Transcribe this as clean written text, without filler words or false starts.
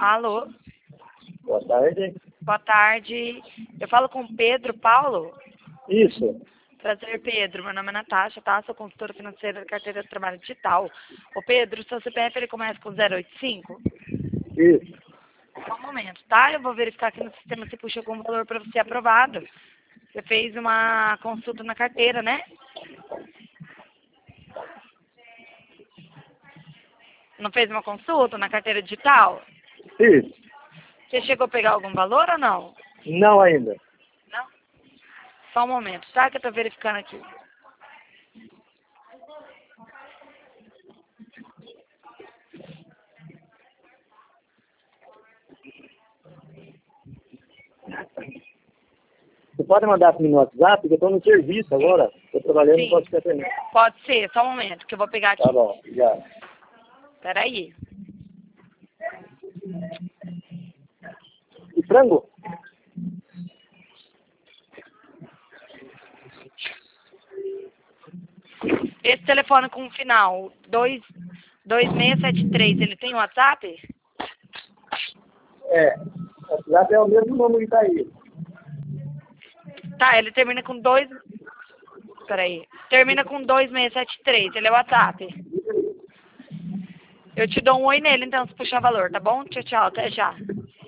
Alô? Boa tarde. Boa tarde. Eu falo com o Pedro Paulo? Isso. Prazer, Pedro. Meu nome é Natasha, tá? Sou consultora financeira da carteira de trabalho digital. Ô, Pedro, seu CPF ele começa com 085? Isso. Só um momento, tá? Eu vou verificar aqui no sistema se puxa algum valor para você aprovado. Você fez uma consulta na carteira, né? Não fez uma consulta na carteira digital? Isso. Você chegou a pegar algum valor ou não? Não ainda. Não? Só um momento, tá? Que eu tô verificando aqui. Você pode mandar para mim no WhatsApp, porque eu estou no serviço agora. Estou trabalhando, Sim. não posso ficar atendendo. Pode ser, só um momento, que eu vou pegar aqui. Tá bom, já. Peraí. E frango? Esse telefone com o final 2673, ele tem WhatsApp? É. O WhatsApp é o mesmo número que está aí. Tá, ele termina com 2... Peraí. Termina com 2673, ele é WhatsApp. Eu te dou um oi nele, então, se puxar valor, tá bom? Tchau, tchau, até já.